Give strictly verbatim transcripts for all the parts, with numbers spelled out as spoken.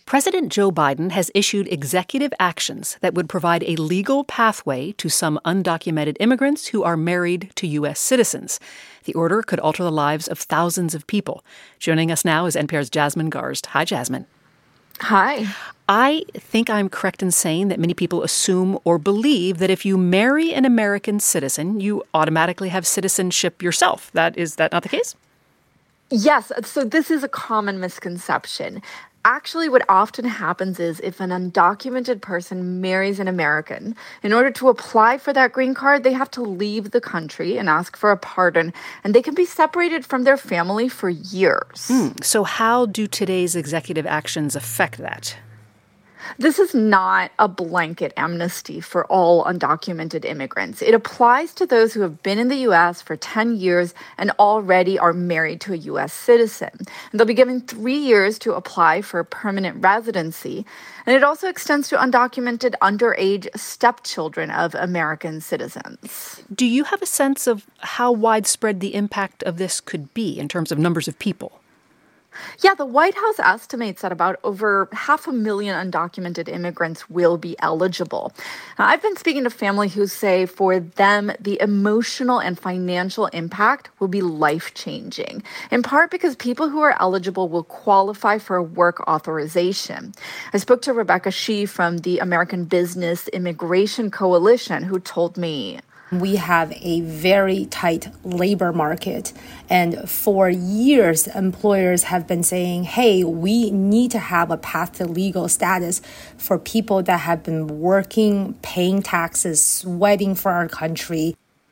President Joe Biden has issued executive actions that would provide a legal pathway to some undocumented immigrants who are married to U S citizens. The order could alter the lives of thousands of people. Joining us now is N P R's Jasmine Garsd. Hi, Jasmine. Hi. I think I'm correct in saying that many people assume or believe that if you marry an American citizen, you automatically have citizenship yourself. That is that not the case? Yes. So this is a common misconception. Actually, what often happens is if an undocumented person marries an American, in order to apply for that green card, they have to leave the country and ask for a pardon, and they can be separated from their family for years. Mm, so how do today's executive actions affect that? This is not a blanket amnesty for all undocumented immigrants. It applies to those who have been in the U S for ten years and already are married to a U S citizen. And they'll be given three years to apply for permanent residency. And it also extends to undocumented underage stepchildren of American citizens. Do you have a sense of how widespread the impact of this could be in terms of numbers of people? Yeah, the White House estimates that about over half a million undocumented immigrants will be eligible. Now, I've been speaking to family who say for them, the emotional and financial impact will be life-changing, in part because people who are eligible will qualify for a work authorization. I spoke to Rebecca Shee from the American Business Immigration Coalition, who told me, we have a very tight labor market. And for years, employers have been saying, hey, we need to have a path to legal status for people that have been working, paying taxes, sweating for our country.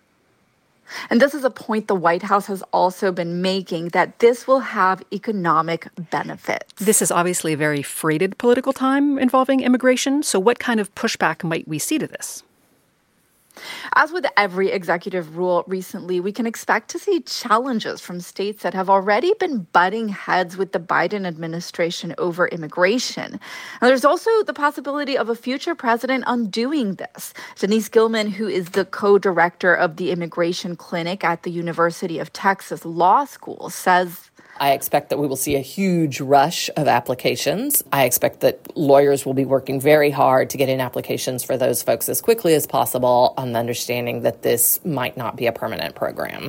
And this is a point the White House has also been making, that this will have economic benefits. This is obviously a very freighted political time involving immigration. So what kind of pushback might we see to this? As with every executive rule recently, we can expect to see challenges from states that have already been butting heads with the Biden administration over immigration. And there's also the possibility of a future president undoing this. Denise Gilman, who is the co-director of the Immigration Clinic at the University of Texas Law School, says, I expect that we will see a huge rush of applications. I expect that lawyers will be working very hard to get in applications for those folks as quickly as possible, on the understanding that this might not be a permanent program.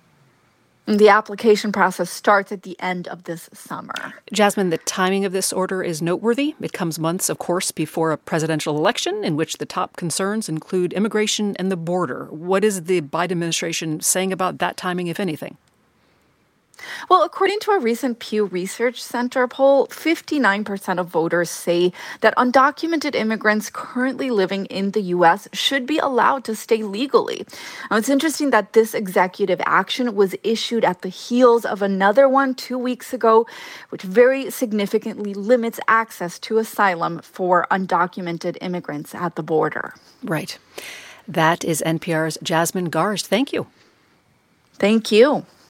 The application process starts at the end of this summer. Jasmine, the timing of this order is noteworthy. It comes months, of course, before a presidential election in which the top concerns include immigration and the border. What is the Biden administration saying about that timing, if anything? Well, according to a recent Pew Research Center poll, fifty-nine percent of voters say that undocumented immigrants currently living in the U S should be allowed to stay legally. Now, it's interesting that this executive action was issued at the heels of another one two weeks ago, which very significantly limits access to asylum for undocumented immigrants at the border. Right. That is N P R's Jasmine Garsd. Thank you. Thank you.